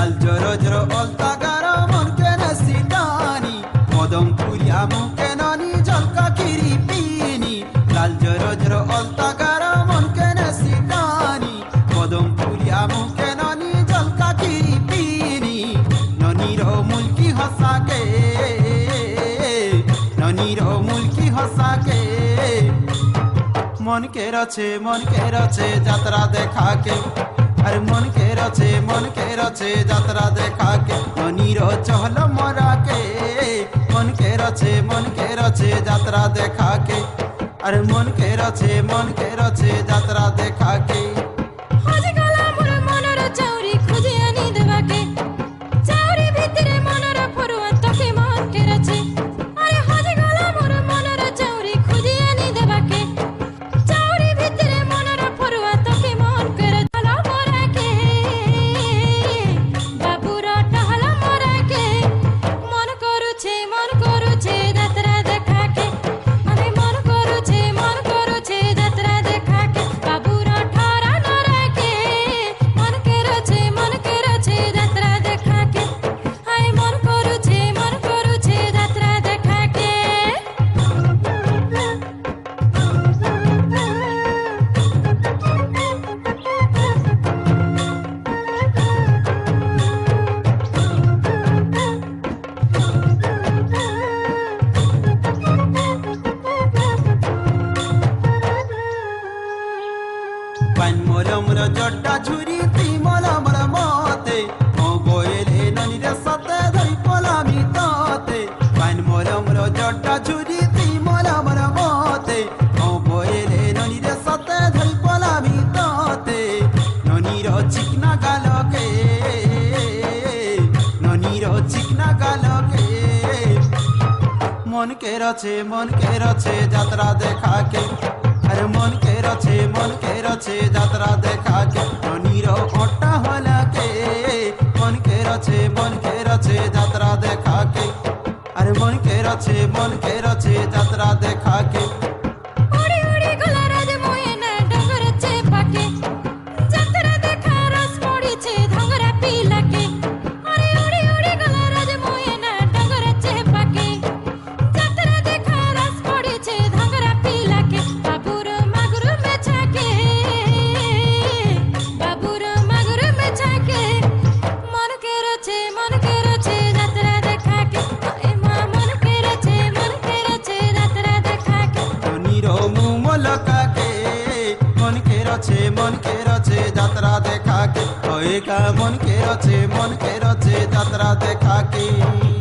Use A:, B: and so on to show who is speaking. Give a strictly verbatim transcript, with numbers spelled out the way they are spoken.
A: লাল জর জর অলতা গারো মন কেন সিদানি কদম পুরিয়া মুখে ননি জলকা কিরি পিনি লাল জর জর অলতা গারো মন কেন সিদানি কদম পুরিয়া মুখে ননি জলকা কিরি পিনি ননির মুলকি হসাকে ননির মুলকি হসাকে মন কে রছে মন কে রছে যাত্রা দেখাকে अरे मन के रचे मन के रचे यात्रा देखा के ननीर चहल मरा के मन के रचे मन के रचे यात्रा देखा के अरे मन के रचे मन के रचे यात्रा देखा के मोर जड्डा झुरी ती मला मला मते ओ गोयले ननी रे सते धई पलामी ताते पान मोर मोर जड्डा झुरी ती मला मला मते ओ गोयले ननी रे सते धई पलामी ताते ननी रो चिकना गालके ननी रो चिकना गालके मन के रचे मन के रचे यात्रा देखा के अरे मन के रचे मन के रचे यात्रा देखा के ननीर ओटा होला के मन के रचे मन के रचे यात्रा देखा के अरे मन के रचे मन के रचे यात्रा देखा के मन के रचे यात्रा देखा के मन के रचे मन के रचे यात्रा देखा के।